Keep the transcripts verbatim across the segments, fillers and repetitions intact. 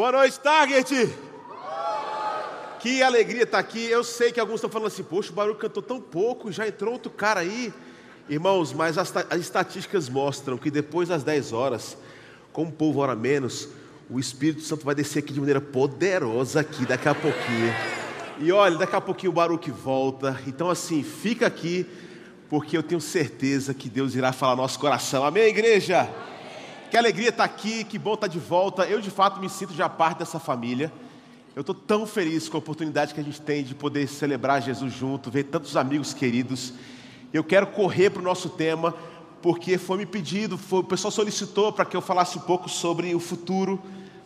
Boa noite, Target! Que alegria estar aqui. Eu sei que alguns estão falando assim, poxa, o Baruch cantou tão pouco, já entrou outro cara aí. Irmãos, mas as, as estatísticas mostram que depois das dez horas, como o povo ora menos, o Espírito Santo vai descer aqui de maneira poderosa aqui daqui a pouquinho. E olha, daqui a pouquinho o Baruch volta. Então assim, fica aqui, porque eu tenho certeza que Deus irá falar no nosso coração. Amém, igreja? Amém. Que alegria estar aqui, que bom estar de volta. Eu de fato me sinto já parte dessa família. Eu estou tão feliz com a oportunidade que a gente tem de poder celebrar Jesus junto, ver tantos amigos queridos. Eu quero correr para o nosso tema, porque foi me pedido, foi, o pessoal solicitou para que eu falasse um pouco sobre o futuro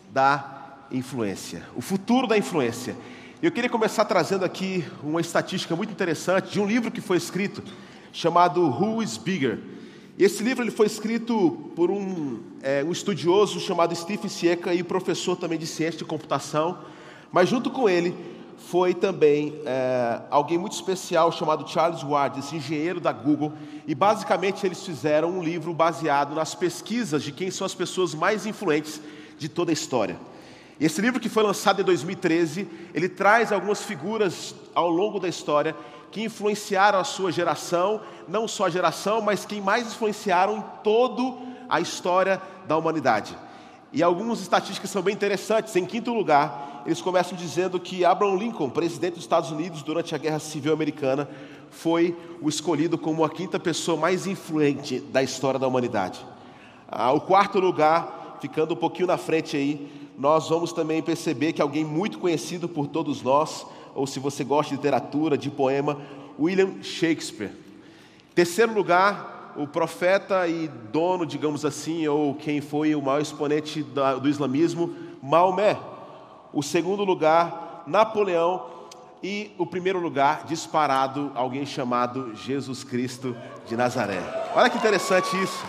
da influência. O futuro da influência. Eu queria começar trazendo aqui uma estatística muito interessante de um livro que foi escrito, chamado Who is Bigger? Esse livro ele foi escrito por um, é, um estudioso chamado Stephen Sieka e professor também de ciência de computação, mas junto com ele foi também é, alguém muito especial chamado Charles Ward, esse engenheiro da Google, e basicamente eles fizeram um livro baseado nas pesquisas de quem são as pessoas mais influentes de toda a história. Esse livro, que foi lançado em dois mil e treze, ele traz algumas figuras ao longo da história que influenciaram a sua geração, não só a geração, mas quem mais influenciaram em toda a história da humanidade. E algumas estatísticas são bem interessantes. Em quinto lugar, eles começam dizendo que Abraham Lincoln, presidente dos Estados Unidos durante a Guerra Civil Americana, foi o escolhido como a quinta pessoa mais influente da história da humanidade. Ah, o quarto lugar, ficando um pouquinho na frente aí, nós vamos também perceber que alguém muito conhecido por todos nós, ou se você gosta de literatura, de poema, William Shakespeare. Terceiro lugar, o profeta e dono, digamos assim, ou quem foi o maior exponente do islamismo, Maomé. O segundo lugar, Napoleão. E o primeiro lugar, disparado, alguém chamado Jesus Cristo de Nazaré. Olha que interessante isso.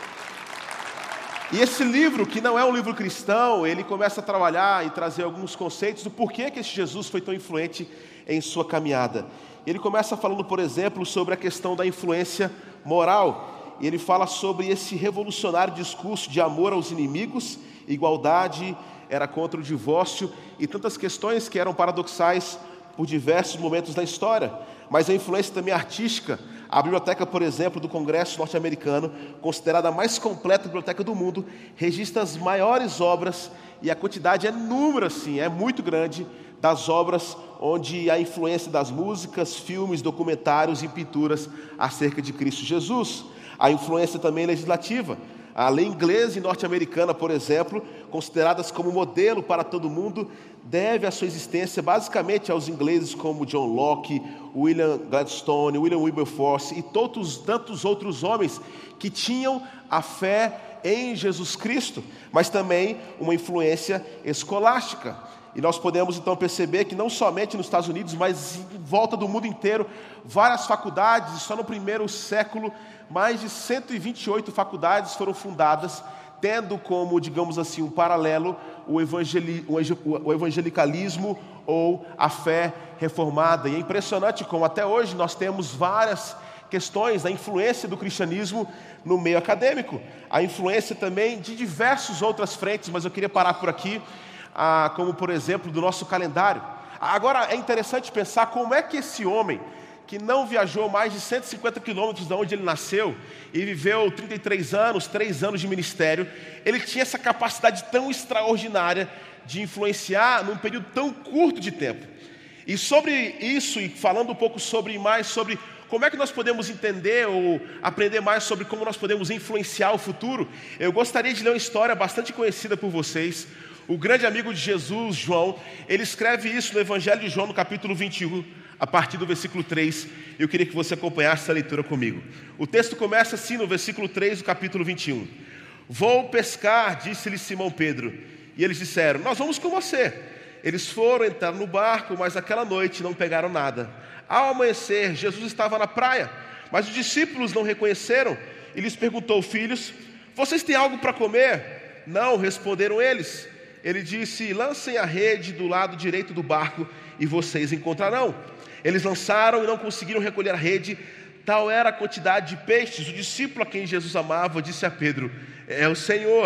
E esse livro, que não é um livro cristão, ele começa a trabalhar e trazer alguns conceitos do porquê que esse Jesus foi tão influente em sua caminhada. Ele começa falando, por exemplo, sobre a questão da influência moral. E ele fala sobre esse revolucionário discurso de amor aos inimigos, igualdade, era contra o divórcio e tantas questões que eram paradoxais por diversos momentos da história. Mas a influência também artística. A biblioteca, por exemplo, do Congresso norte-americano, considerada a mais completa biblioteca do mundo, registra as maiores obras, e a quantidade é número, assim, é muito grande, das obras onde a influência das músicas, filmes, documentários e pinturas acerca de Cristo Jesus. A influência também legislativa. A lei inglesa e norte-americana, por exemplo, consideradas como modelo para todo mundo, deve a sua existência basicamente aos ingleses como John Locke, William Gladstone, William Wilberforce e todos tantos outros homens que tinham a fé em Jesus Cristo, mas também uma influência escolástica. E nós podemos então perceber que não somente nos Estados Unidos, mas em volta do mundo inteiro, várias faculdades, e só no primeiro século, mais de cento e vinte e oito faculdades foram fundadas, tendo como, digamos assim, um paralelo o, evangeli- o evangelicalismo ou a fé reformada. E é impressionante como até hoje nós temos várias questões da influência do cristianismo no meio acadêmico. A influência também de diversas outras frentes, mas eu queria parar por aqui, ah, como por exemplo do nosso calendário. Agora é interessante pensar como é que esse homem, que não viajou mais de cento e cinquenta quilômetros de onde ele nasceu e viveu trinta e três anos, três anos de ministério, ele tinha essa capacidade tão extraordinária de influenciar num período tão curto de tempo. E sobre isso, e falando um pouco sobre mais sobre como é que nós podemos entender ou aprender mais sobre como nós podemos influenciar o futuro, eu gostaria de ler uma história bastante conhecida por vocês. O grande amigo de Jesus, João, ele escreve isso no Evangelho de João, no capítulo vinte e um, a partir do versículo três. Eu queria que você acompanhasse essa leitura comigo. O texto começa assim no versículo três do capítulo vinte e um. Vou pescar, disse-lhe Simão Pedro. E eles disseram, nós vamos com você. Eles foram entrar no barco, mas aquela noite não pegaram nada. Ao amanhecer, Jesus estava na praia, mas os discípulos não reconheceram. E lhes perguntou, filhos, vocês têm algo para comer? Não, responderam eles. Ele disse, lancem a rede do lado direito do barco e vocês encontrarão. Eles lançaram e não conseguiram recolher a rede, tal era a quantidade de peixes. O discípulo a quem Jesus amava disse a Pedro, é o Senhor.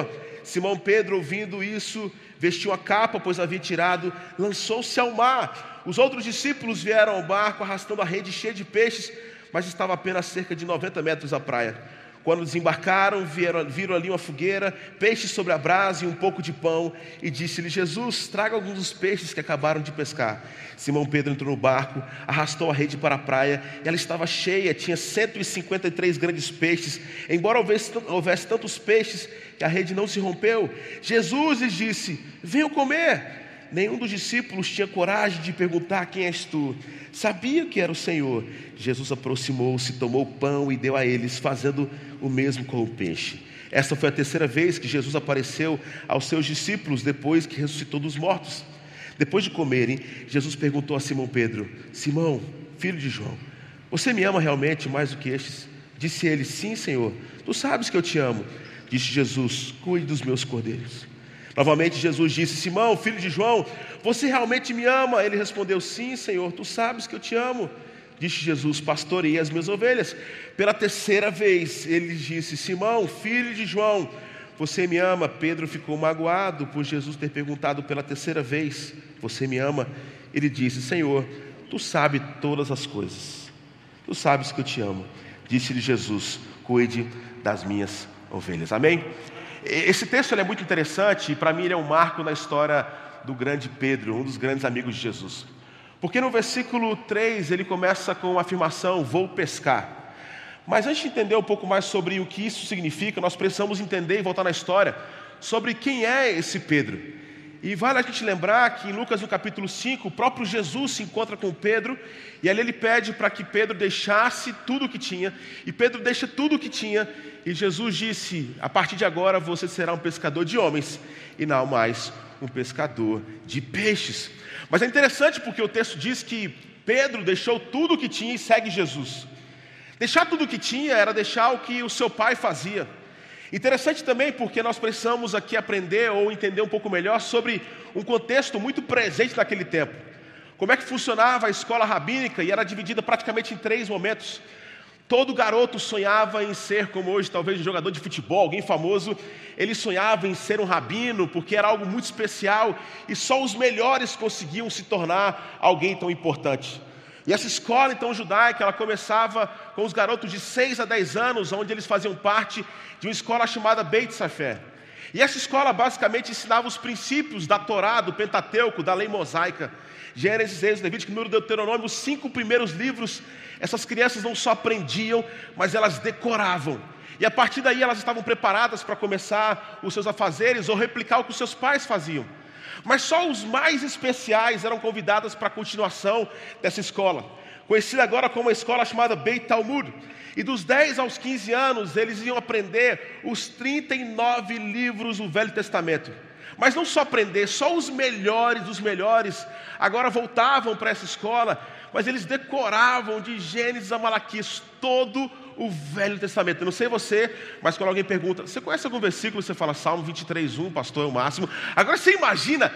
Simão Pedro, ouvindo isso, vestiu a capa, pois havia tirado, lançou-se ao mar. Os outros discípulos vieram ao barco, arrastando a rede cheia de peixes, mas estava apenas cerca de noventa metros da praia. Quando desembarcaram, vieram, viram ali uma fogueira, peixes sobre a brasa e um pouco de pão, e disse-lhe: Jesus, traga alguns dos peixes que acabaram de pescar. Simão Pedro entrou no barco, arrastou a rede para a praia, e ela estava cheia, tinha cento e cinquenta e três grandes peixes, embora houvesse, houvesse tantos peixes que a rede não se rompeu. Jesus lhes disse: venham comer. Nenhum dos discípulos tinha coragem de perguntar: quem és tu? Sabia que era o Senhor. Jesus aproximou-se, tomou o pão e deu a eles, fazendo o mesmo com o peixe. Esta foi a terceira vez que Jesus apareceu aos seus discípulos depois que ressuscitou dos mortos. Depois de comerem, Jesus perguntou a Simão Pedro: Simão, filho de João, você me ama realmente mais do que estes? Disse ele: sim, Senhor, tu sabes que eu te amo. Disse Jesus: cuide dos meus cordeiros. Novamente Jesus disse: Simão, filho de João, você realmente me ama? Ele respondeu: sim, Senhor, tu sabes que eu te amo. Disse Jesus: pastoreie as minhas ovelhas. Pela terceira vez ele disse: Simão, filho de João, você me ama? Pedro ficou magoado por Jesus ter perguntado pela terceira vez: você me ama? Ele disse: Senhor, tu sabes todas as coisas, tu sabes que eu te amo. Disse-lhe Jesus: cuide das minhas ovelhas. Amém? Esse texto ele é muito interessante e para mim ele é um marco na história do grande Pedro, um dos grandes amigos de Jesus. Porque no versículo três ele começa com a afirmação: vou pescar. Mas antes de entender um pouco mais sobre o que isso significa, nós precisamos entender e voltar na história sobre quem é esse Pedro. E vale a gente lembrar que em Lucas no capítulo cinco, o próprio Jesus se encontra com Pedro, e ali ele pede para que Pedro deixasse tudo o que tinha, e Pedro deixa tudo o que tinha, e Jesus disse: a partir de agora você será um pescador de homens, e não mais um pescador de peixes. Mas é interessante porque o texto diz que Pedro deixou tudo o que tinha e segue Jesus. Deixar tudo o que tinha era deixar o que o seu pai fazia. Interessante também porque nós precisamos aqui aprender ou entender um pouco melhor sobre um contexto muito presente naquele tempo. Como é que funcionava a escola rabínica, e era dividida praticamente em três momentos. Todo garoto sonhava em ser, como hoje talvez um jogador de futebol, alguém famoso. Ele sonhava em ser um rabino porque era algo muito especial e só os melhores conseguiam se tornar alguém tão importante. E essa escola então judaica, ela começava com os garotos de seis a dez anos, onde eles faziam parte de uma escola chamada Beit Sefer. E essa escola basicamente ensinava os princípios da Torá, do Pentateuco, da lei mosaica. Gênesis, Êxodo, Levítico, Número, Deuteronômio, os cinco primeiros livros, essas crianças não só aprendiam, mas elas decoravam. E a partir daí elas estavam preparadas para começar os seus afazeres ou replicar o que os seus pais faziam. Mas só os mais especiais eram convidados para a continuação dessa escola, conhecida agora como a escola chamada Beit Talmud. E dos dez aos quinze anos, eles iam aprender os trinta e nove livros do Velho Testamento. Mas não só aprender, só os melhores dos melhores agora voltavam para essa escola, mas eles decoravam de Gênesis a Malaquias todo o Velho Testamento. Eu não sei você, mas quando alguém pergunta: você conhece algum versículo? Você fala Salmo vinte e três, um, pastor, é o máximo. Agora você imagina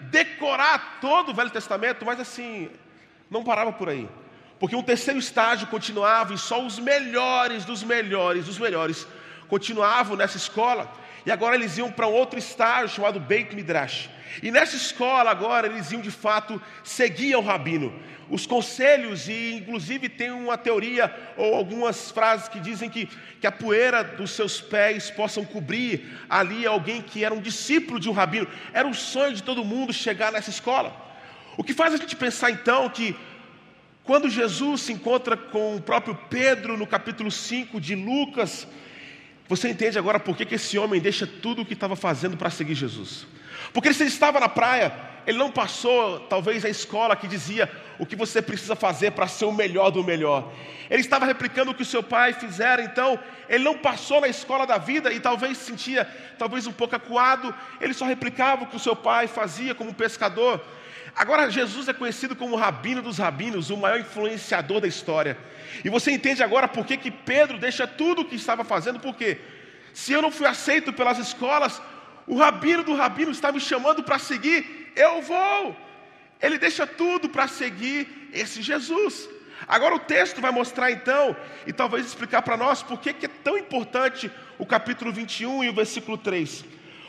decorar todo o Velho Testamento, mas assim, não parava por aí. Porque um terceiro estágio continuava e só os melhores dos melhores dos melhores continuavam nessa escola. E agora eles iam para um outro estágio chamado Beit Midrash. E nessa escola agora eles iam de fato seguir o rabino, os conselhos, e inclusive tem uma teoria ou algumas frases que dizem que, que a poeira dos seus pés possam cobrir ali alguém que era um discípulo de um rabino. Era o sonho de todo mundo chegar nessa escola. O que faz a gente pensar então que quando Jesus se encontra com o próprio Pedro no capítulo cinco de Lucas, você entende agora por que, que esse homem deixa tudo o que estava fazendo para seguir Jesus. Porque se ele estava na praia, ele não passou talvez a escola que dizia o que você precisa fazer para ser o melhor do melhor. Ele estava replicando o que o seu pai fizera, então ele não passou na escola da vida e talvez se sentia talvez um pouco acuado. Ele só replicava o que o seu pai fazia como pescador. Agora Jesus é conhecido como o rabino dos rabinos, o maior influenciador da história. E você entende agora por que, que Pedro deixa tudo o que estava fazendo. Porque se eu não fui aceito pelas escolas, o rabino do rabino está me chamando para seguir, eu vou. Ele deixa tudo para seguir esse Jesus. Agora o texto vai mostrar então, e talvez explicar para nós por que, que é tão importante o capítulo vinte e um e o versículo três.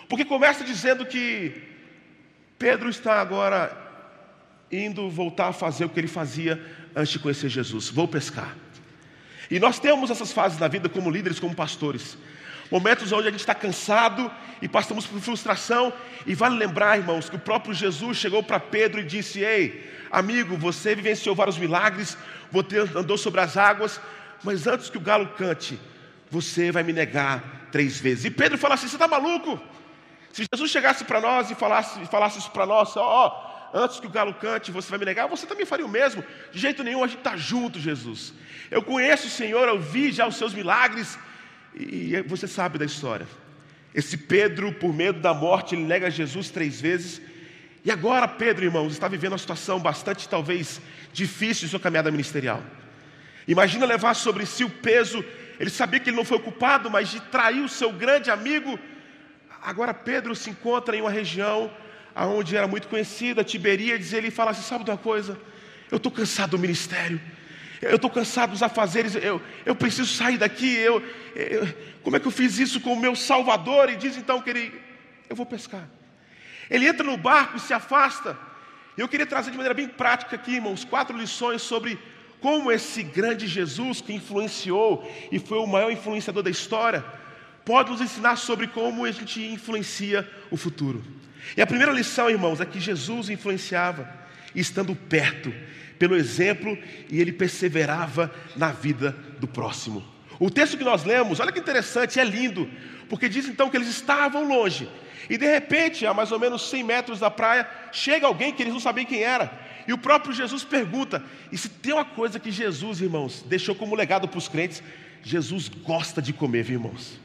Porque começa dizendo que Pedro está agora indo voltar a fazer o que ele fazia antes de conhecer Jesus. Vou pescar. E nós temos essas fases na vida como líderes, como pastores. Momentos onde a gente está cansado e passamos por frustração. E vale lembrar, irmãos, que o próprio Jesus chegou para Pedro e disse: ei, amigo, você vivenciou vários milagres, você andou sobre as águas, mas antes que o galo cante, você vai me negar três vezes. E Pedro fala assim: você está maluco? Se Jesus chegasse para nós e falasse, falasse isso para nós, ó, ó, antes que o galo cante, você vai me negar, você também faria o mesmo. De jeito nenhum, a gente está junto, Jesus. Eu conheço o Senhor, eu vi já os seus milagres. E você sabe da história. Esse Pedro, por medo da morte, ele nega Jesus três vezes. E agora Pedro, irmãos, está vivendo uma situação bastante, talvez, difícil em sua caminhada ministerial. Imagina levar sobre si o peso. Ele sabia que ele não foi o culpado, mas de trair o seu grande amigo. Agora Pedro se encontra em uma região onde era muito conhecida, Tiberíades. Ele fala assim: sabe de uma coisa? Eu estou cansado do ministério. Eu estou cansado dos afazeres, eu, eu preciso sair daqui. Eu, eu, como é que eu fiz isso com o meu Salvador? E diz então que ele, eu vou pescar. Ele entra no barco e se afasta. E eu queria trazer de maneira bem prática aqui, irmãos, quatro lições sobre como esse grande Jesus, que influenciou e foi o maior influenciador da história, pode nos ensinar sobre como a gente influencia o futuro. E a primeira lição, irmãos, é que Jesus influenciava estando perto, pelo exemplo, e ele perseverava na vida do próximo. O texto que nós lemos, olha que interessante, é lindo, porque diz então que eles estavam longe, e de repente, a mais ou menos cem metros da praia, chega alguém que eles não sabiam quem era, e o próprio Jesus pergunta. E se tem uma coisa que Jesus, irmãos, deixou como legado para os crentes, Jesus gosta de comer, viu, irmãos?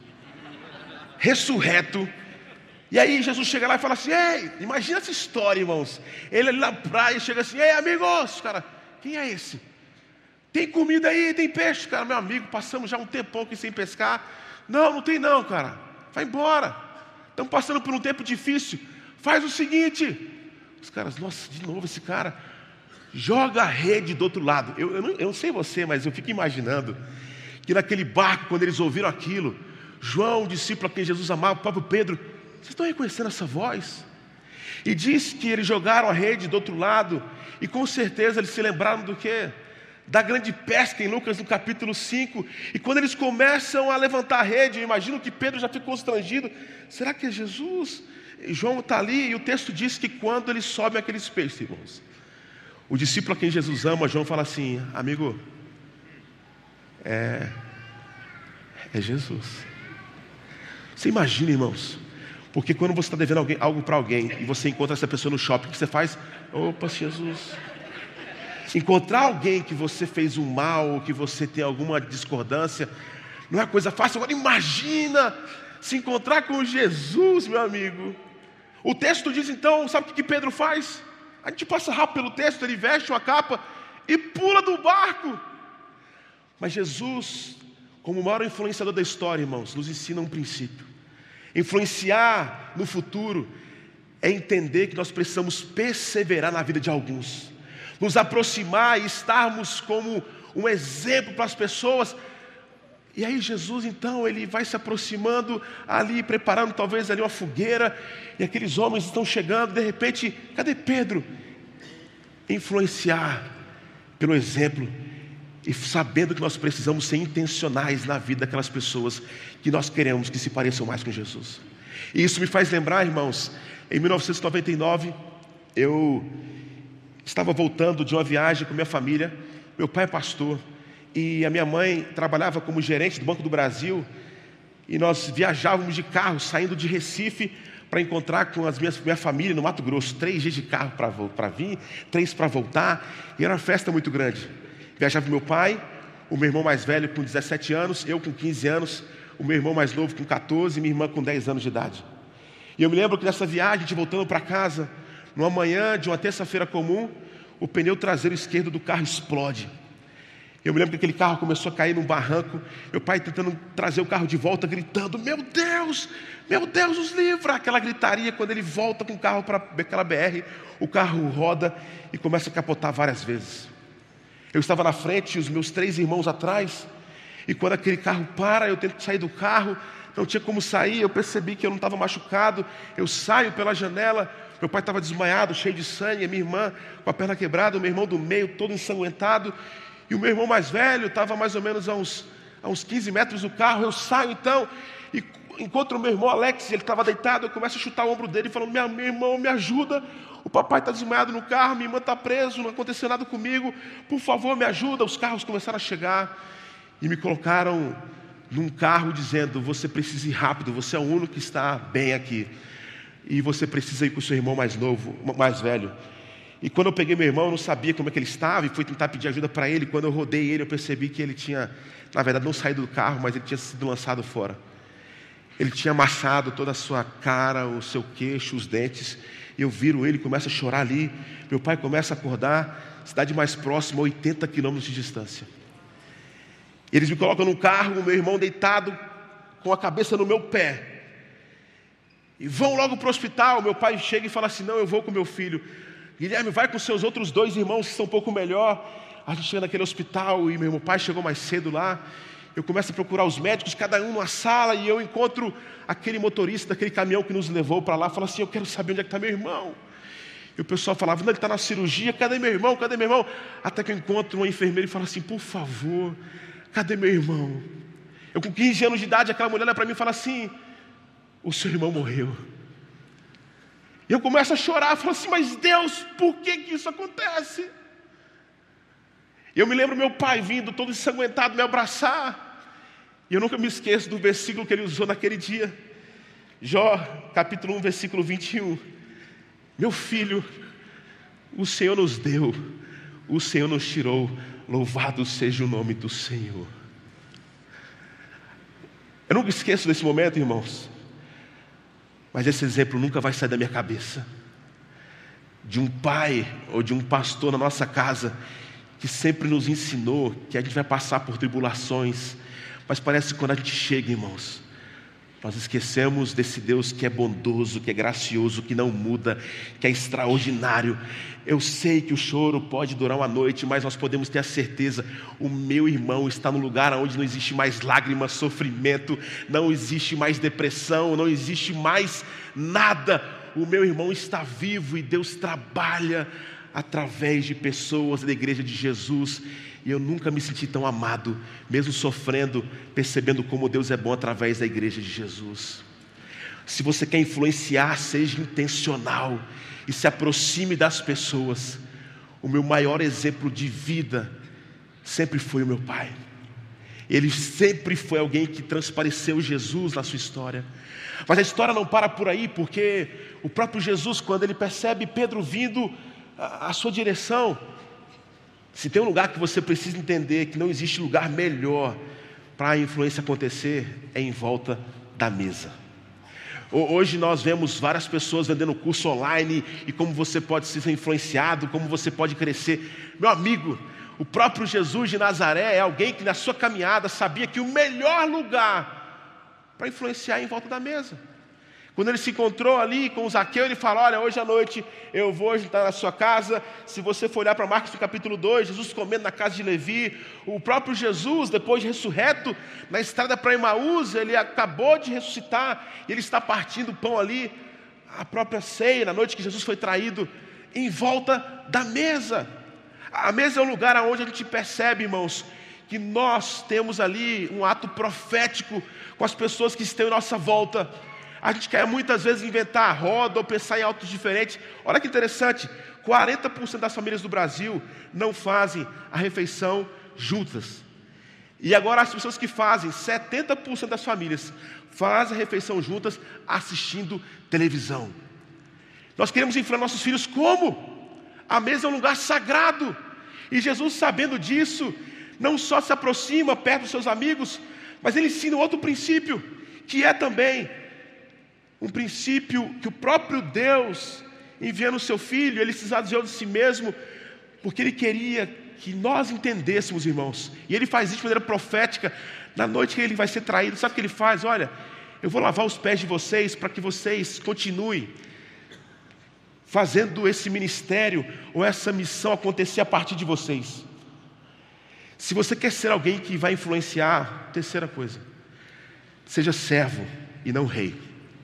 Ressurreto. E aí Jesus chega lá e fala assim: ei, imagina essa história, irmãos. Ele ali na praia chega assim: ei, amigos, cara, quem é esse? Tem comida aí, tem peixe? Cara, meu amigo, passamos já um tempão aqui sem pescar. Não, não tem não, cara, vai embora, estamos passando por um tempo difícil. Faz o seguinte. Os caras: nossa, de novo esse cara. Joga a rede do outro lado. Eu, eu, não, eu não sei você, mas eu fico imaginando que naquele barco, quando eles ouviram aquilo, João, o discípulo a quem Jesus amava, o próprio Pedro: vocês estão reconhecendo essa voz? E diz que eles jogaram a rede do outro lado, e com certeza eles se lembraram do quê? Da grande pesca em Lucas no capítulo cinco. E quando eles começam a levantar a rede, eu imagino que Pedro já ficou constrangido: será que é Jesus? E João está ali, e o texto diz que quando eles sobem aqueles peixes, irmãos, o discípulo a quem Jesus ama, João, fala assim: amigo, é, é Jesus. Você imagina, irmãos, porque quando você está devendo alguém, algo para alguém e você encontra essa pessoa no shopping, o que você faz? Opa, Jesus. Encontrar alguém que você fez um mal, ou que você tem alguma discordância, não é coisa fácil. Agora imagina se encontrar com Jesus, meu amigo. O texto diz então, sabe o que Pedro faz? A gente passa rápido pelo texto, ele veste uma capa e pula do barco. Mas Jesus, como o maior influenciador da história, irmãos, nos ensina um princípio. Influenciar no futuro é entender que nós precisamos perseverar na vida de alguns, nos aproximar e estarmos como um exemplo para as pessoas. E aí Jesus então, ele vai se aproximando ali, preparando talvez ali uma fogueira, e aqueles homens estão chegando. De repente, cadê Pedro? Influenciar pelo exemplo, e sabendo que nós precisamos ser intencionais na vida daquelas pessoas que nós queremos que se pareçam mais com Jesus. E isso me faz lembrar, irmãos, em mil novecentos e noventa e nove, eu estava voltando de uma viagem com minha família. Meu pai é pastor, e a minha mãe trabalhava como gerente do Banco do Brasil, e nós viajávamos de carro, saindo de Recife, para encontrar com as minhas, minha família no Mato Grosso. Três dias de carro para vir, três para voltar, e era uma festa muito grande. Viajava meu pai, o meu irmão mais velho com dezessete anos, eu com quinze anos, o meu irmão mais novo com catorze e minha irmã com dez anos de idade. E eu me lembro que nessa viagem, a gente voltando para casa, numa manhã de uma terça-feira comum, o pneu traseiro esquerdo do carro explode. Eu me lembro que aquele carro começou a cair num barranco, meu pai tentando trazer o carro de volta, gritando: meu Deus, meu Deus, nos livra! Aquela gritaria. Quando ele volta com o carro para aquela B R, o carro roda e começa a capotar várias vezes. Eu estava na frente e os meus três irmãos atrás, e quando aquele carro para, eu tento sair do carro, não tinha como sair. Eu percebi que eu não estava machucado. Eu saio pela janela. Meu pai estava desmaiado, cheio de sangue. A minha irmã com a perna quebrada. O meu irmão do meio todo ensanguentado. E o meu irmão mais velho estava mais ou menos a uns, a uns quinze metros do carro. Eu saio então e encontro o meu irmão Alex. Ele estava deitado. Eu começo a chutar o ombro dele falando: meu, meu irmão, me ajuda. O papai está desmaiado no carro. Minha irmã está presa. Não aconteceu nada comigo. Por favor, me ajuda. Os carros começaram a chegar. E me colocaram num carro dizendo: você precisa ir rápido, você é o único que está bem aqui. E você precisa ir com o seu irmão mais novo, mais velho. E quando eu peguei meu irmão, eu não sabia como é que ele estava, e fui tentar pedir ajuda para ele. Quando eu rodei ele, eu percebi que ele tinha, na verdade, não saído do carro, mas ele tinha sido lançado fora. Ele tinha amassado toda a sua cara, o seu queixo, os dentes. E eu viro ele, começa a chorar ali. Meu pai começa a acordar, cidade mais próxima, oitenta quilômetros de distância. Eles me colocam no carro, o meu irmão deitado, com a cabeça no meu pé. E vão logo para o hospital. Meu pai chega e fala assim: não, eu vou com meu filho. Guilherme, vai com seus outros dois irmãos que são um pouco melhor. A gente chega naquele hospital e meu pai chegou mais cedo lá. Eu começo a procurar os médicos, cada um numa sala, e eu encontro aquele motorista daquele caminhão que nos levou para lá. Fala assim: eu quero saber onde é que está meu irmão. E o pessoal falava: não, ele está na cirurgia. Cadê meu irmão? Cadê meu irmão? Até que eu encontro uma enfermeira e fala assim: por favor, cadê meu irmão? Eu com quinze anos de idade, aquela mulher olha para mim e fala assim: o seu irmão morreu. E eu começo a chorar, falo assim: mas Deus, por que que isso acontece? Eu me lembro meu pai vindo todo ensanguentado me abraçar. E eu nunca me esqueço do versículo que ele usou naquele dia. Jó, capítulo um, versículo vinte e um. Meu filho, o Senhor nos deu, o Senhor nos tirou, louvado seja o nome do Senhor. Eu nunca esqueço desse momento, irmãos. Mas esse exemplo nunca vai sair da minha cabeça. De um pai ou de um pastor na nossa casa que sempre nos ensinou que a gente vai passar por tribulações. Mas parece que quando a gente chega, irmãos, nós esquecemos desse Deus que é bondoso, que é gracioso, que não muda, que é extraordinário. Eu sei que o choro pode durar uma noite, mas nós podemos ter a certeza: o meu irmão está no lugar onde não existe mais lágrimas, sofrimento, não existe mais depressão, não existe mais nada. O meu irmão está vivo e Deus trabalha através de pessoas da igreja de Jesus. E eu nunca me senti tão amado, mesmo sofrendo, percebendo como Deus é bom através da igreja de Jesus. Se você quer influenciar, seja intencional e se aproxime das pessoas. O meu maior exemplo de vida sempre foi o meu pai. Ele sempre foi alguém que transpareceu Jesus na sua história. Mas a história não para por aí, porque o próprio Jesus, quando ele percebe Pedro vindo à sua direção, se tem um lugar que você precisa entender que não existe lugar melhor para a influência acontecer, é em volta da mesa. Hoje nós vemos várias pessoas vendendo curso online e como você pode ser influenciado, como você pode crescer. Meu amigo, o próprio Jesus de Nazaré é alguém que na sua caminhada sabia que o melhor lugar para influenciar é em volta da mesa. Quando ele se encontrou ali com o Zaqueu, ele fala: olha, hoje à noite eu vou estar na sua casa. Se você for olhar para Marcos no capítulo dois, Jesus comendo na casa de Levi. O próprio Jesus, depois de ressurreto, na estrada para Emaús, ele acabou de ressuscitar, e ele está partindo o pão ali, a própria ceia, na noite que Jesus foi traído, em volta da mesa. A mesa é um lugar onde a gente percebe, irmãos, que nós temos ali um ato profético com as pessoas que estão em nossa volta. A gente quer muitas vezes inventar a roda ou pensar em autos diferentes. Olha que interessante, quarenta por cento das famílias do Brasil não fazem a refeição juntas. E agora as pessoas que fazem, setenta por cento das famílias fazem a refeição juntas assistindo televisão. Nós queremos inflar nossos filhos como? A mesa é um lugar sagrado. E Jesus, sabendo disso, não só se aproxima perto dos seus amigos, mas ele ensina outro princípio, que é também um princípio que o próprio Deus, enviando o seu Filho, ele se esvaziou de si mesmo, porque ele queria que nós entendêssemos, irmãos. E ele faz isso de maneira profética. Na noite que ele vai ser traído, sabe o que ele faz? Olha, eu vou lavar os pés de vocês para que vocês continuem fazendo esse ministério ou essa missão acontecer a partir de vocês. Se você quer ser alguém que vai influenciar, terceira coisa, Seja servo e não rei.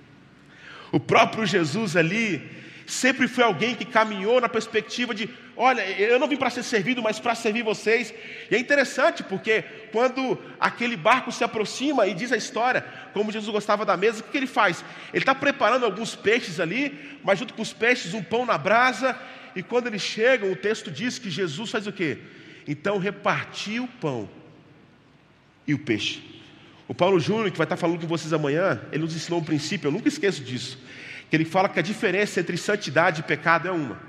O próprio Jesus ali sempre foi alguém que caminhou na perspectiva de: olha, eu não vim para ser servido, mas para servir vocês. E é interessante porque quando aquele barco se aproxima, e diz a história, como Jesus gostava da mesa, o que ele faz? Ele está preparando alguns peixes ali, mas junto com os peixes um pão na brasa. E quando eles chegam, o texto diz que Jesus faz o quê? Então repartiu o pão e o peixe. O Paulo Júnior, que vai estar falando com vocês amanhã, ele nos ensinou um princípio, eu nunca esqueço disso, que ele fala que a diferença entre santidade e pecado é uma.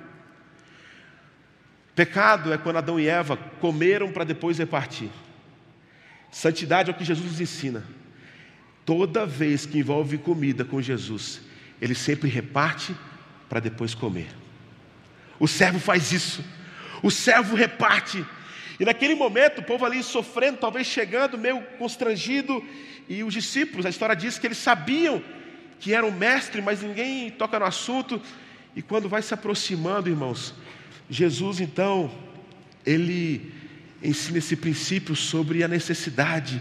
Pecado é quando Adão e Eva comeram para depois repartir. Santidade é o que Jesus nos ensina. Toda vez que envolve comida com Jesus, ele sempre reparte para depois comer. O servo faz isso. O servo reparte. E naquele momento, o povo ali sofrendo, talvez chegando, meio constrangido, e os discípulos, a história diz que eles sabiam que era o mestre, mas ninguém toca no assunto. E quando vai se aproximando, irmãos, Jesus então, ele ensina esse princípio sobre a necessidade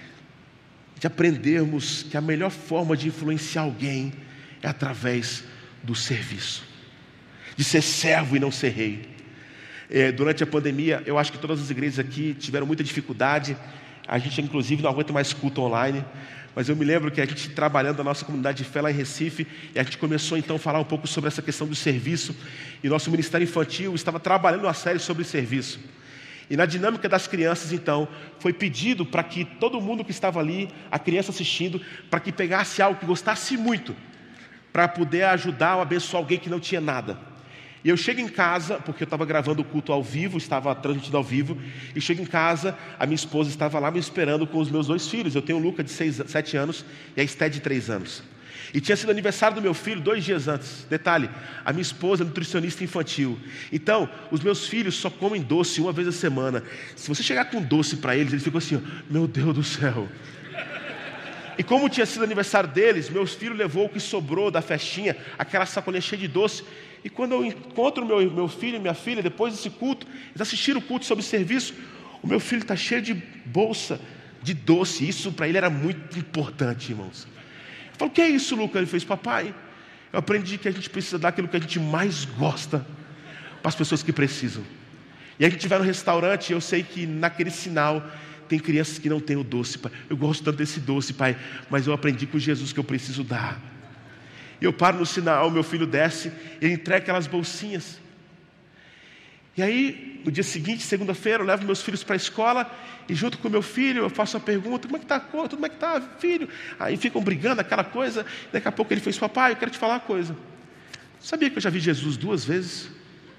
de aprendermos que a melhor forma de influenciar alguém é através do serviço, de ser servo e não ser rei. É, durante a pandemia, eu acho que todas as igrejas aqui tiveram muita dificuldade. A gente inclusive não aguenta mais culto online. Mas eu me lembro que a gente trabalhando na nossa comunidade de fé lá em Recife, e a gente começou então a falar um pouco sobre essa questão do serviço. E nosso ministério infantil estava trabalhando uma série sobre serviço. E na dinâmica das crianças então, foi pedido para que todo mundo que estava ali, a criança assistindo, para que pegasse algo que gostasse muito, para poder ajudar ou abençoar alguém que não tinha nada. E eu chego em casa, porque eu estava gravando o culto ao vivo, estava transmitindo ao vivo, e chego em casa, a minha esposa estava lá me esperando com os meus dois filhos. Eu tenho o Luca de seis, sete anos e a Esté de três anos. E tinha sido aniversário do meu filho dois dias antes. Detalhe, a minha esposa é nutricionista infantil. Então, os meus filhos só comem doce uma vez a semana. Se você chegar com doce para eles, eles ficam assim, ó, meu Deus do céu. E como tinha sido aniversário deles, meus filhos levou o que sobrou da festinha, aquela sacolinha cheia de doce. E quando eu encontro meu, meu filho e minha filha, depois desse culto, eles assistiram o culto sobre serviço, o meu filho está cheio de bolsa, de doce. Isso para ele era muito importante, irmãos. Eu falo, o que é isso, Lucas? Ele fez, papai, eu aprendi que a gente precisa dar aquilo que a gente mais gosta para as pessoas que precisam. E a gente vai no restaurante, e eu sei que naquele sinal tem crianças que não têm o doce, pai. Eu gosto tanto desse doce, pai, mas eu aprendi com Jesus que eu preciso dar. E eu paro no sinal, meu filho desce, ele entrega aquelas bolsinhas. E aí, no dia seguinte, segunda-feira, eu levo meus filhos para a escola, e junto com meu filho, eu faço a pergunta, como é que está a conta? Como é que está, filho? Aí ficam brigando, aquela coisa. Daqui a pouco ele fez, papai, eu quero te falar uma coisa. Sabia que eu já vi Jesus duas vezes?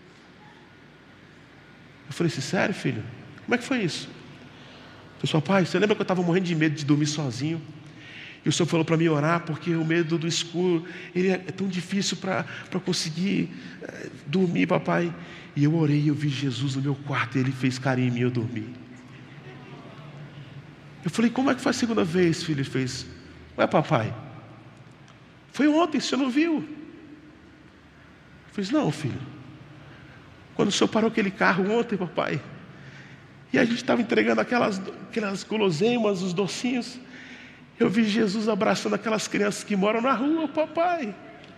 Eu falei assim, sério, filho? Como é que foi isso? Eu falei, papai, você lembra que eu estava morrendo de medo de dormir sozinho? E o Senhor falou para mim orar, porque o medo do escuro, ele é tão difícil para conseguir é, dormir, papai. E eu orei, eu vi Jesus no meu quarto, e Ele fez carinho em mim, eu dormi. Eu falei, como é que foi a segunda vez, filho? Ele fez, ué, papai, foi ontem, o senhor não viu? Eu fiz, não, filho. Quando o senhor parou aquele carro ontem, papai, e a gente estava entregando aquelas, aquelas guloseimas, os docinhos, eu vi Jesus abraçando aquelas crianças que moram na rua, papai.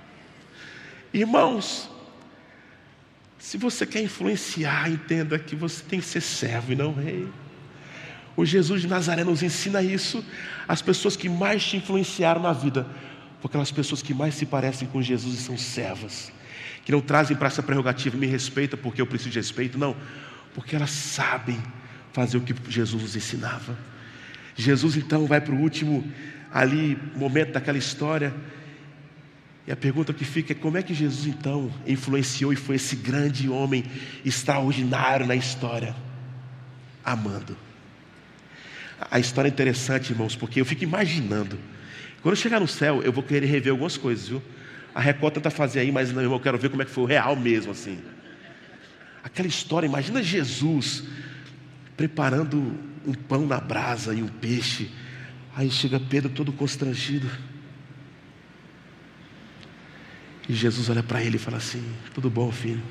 Irmãos, se você quer influenciar, entenda que você tem que ser servo e não rei. O Jesus de Nazaré nos ensina isso. As pessoas que mais te influenciaram na vida foram aquelas pessoas que mais se parecem com Jesus e são servas, que não trazem para essa prerrogativa, me respeita porque eu preciso de respeito, não, porque elas sabem fazer o que Jesus nos ensinava. Jesus então vai para o último ali momento daquela história, e a pergunta que fica é como é que Jesus então influenciou e foi esse grande homem extraordinário na história? Amando. A história é interessante, irmãos, porque eu fico imaginando, quando eu chegar no céu eu vou querer rever algumas coisas, viu? A Record tenta fazer aí, mas não, irmão, eu quero ver como é que foi o real mesmo, assim. Aquela história, imagina Jesus preparando um pão na brasa e um peixe. Aí chega Pedro todo constrangido. E Jesus olha para ele e fala assim, tudo bom, filho?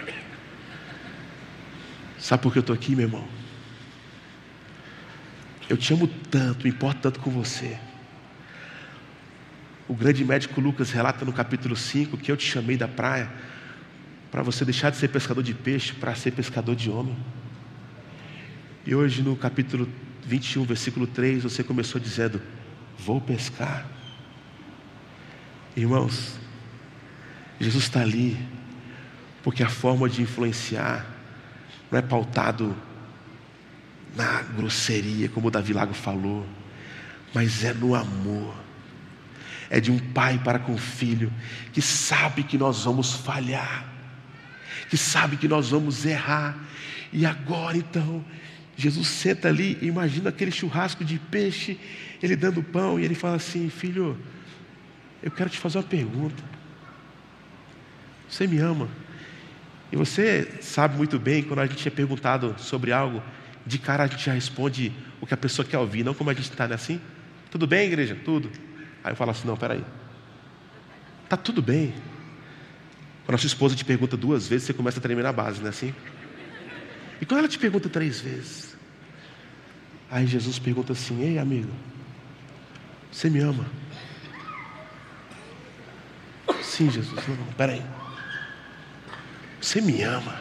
Sabe por que eu estou aqui, meu irmão? Eu Eu te amo tanto, me importo tanto com você. O grande médico Lucas relata no capítulo cinco que eu te chamei da praia para você deixar de ser pescador de peixe para ser pescador de homem. E hoje no capítulo vinte e um, versículo três, você começou dizendo: vou pescar. Irmãos, Jesus está ali porque a forma de influenciar não é pautado na grosseria, como o Davi Lago falou, mas é no amor. É de um pai para com o filho, que sabe que nós vamos falhar, que sabe que nós vamos errar. E agora então, Jesus senta ali, imagina aquele churrasco de peixe, ele dando pão, e ele fala assim: filho, eu quero te fazer uma pergunta. Você me ama? E você sabe muito bem, quando a gente é perguntado sobre algo, de cara a gente já responde o que a pessoa quer ouvir, não como a gente está, né, assim? Tudo bem, igreja? Tudo. Aí eu falo assim: não, peraí, tá tudo bem. Quando a sua esposa te pergunta duas vezes, você começa a tremer na base, né, assim? E quando ela te pergunta três vezes, aí Jesus pergunta assim: ei, amigo, você me ama? Sim, Jesus. Não, não, peraí, você me ama?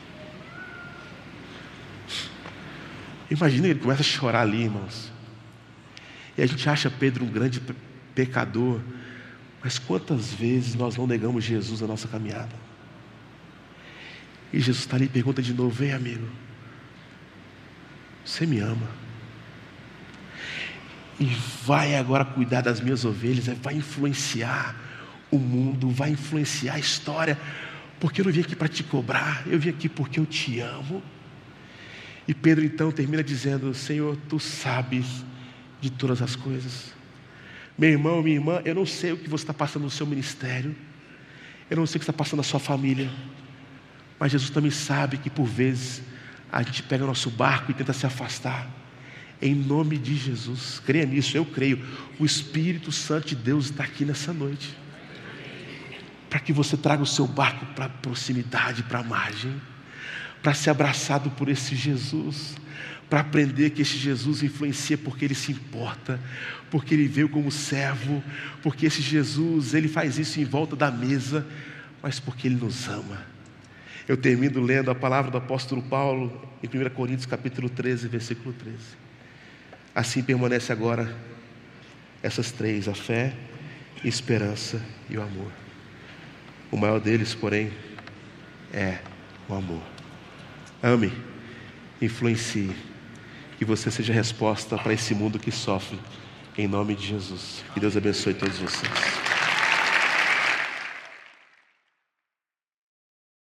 Imagina, ele começa a chorar ali, irmãos. E a gente acha Pedro um grande pecador, mas quantas vezes nós não negamos Jesus na nossa caminhada? E Jesus está ali e pergunta de novo: ei, amigo, você me ama? E vai agora cuidar das minhas ovelhas, vai influenciar o mundo, vai influenciar a história, porque eu não vim aqui para te cobrar, eu vim aqui porque eu te amo. E Pedro então termina dizendo: Senhor, tu sabes de todas as coisas. Meu irmão, minha irmã, eu não sei o que você está passando no seu ministério, eu não sei o que está passando na sua família, mas Jesus também sabe que por vezes a gente pega o nosso barco e tenta se afastar. Em nome de Jesus, creia nisso, eu creio. O Espírito Santo de Deus está aqui nessa noite, para que você traga o seu barco para a proximidade, para a margem, para ser abraçado por esse Jesus, para aprender que esse Jesus influencia porque Ele se importa, porque Ele veio como servo, porque esse Jesus, Ele faz isso em volta da mesa, mas porque Ele nos ama. Eu termino lendo a palavra do apóstolo Paulo em primeira Coríntios capítulo treze, versículo treze. Assim permanece agora essas três: a fé, a esperança e o amor. O maior deles, porém, é o amor. Ame, influencie, que você seja a resposta para esse mundo que sofre, em nome de Jesus. Que Deus abençoe todos vocês.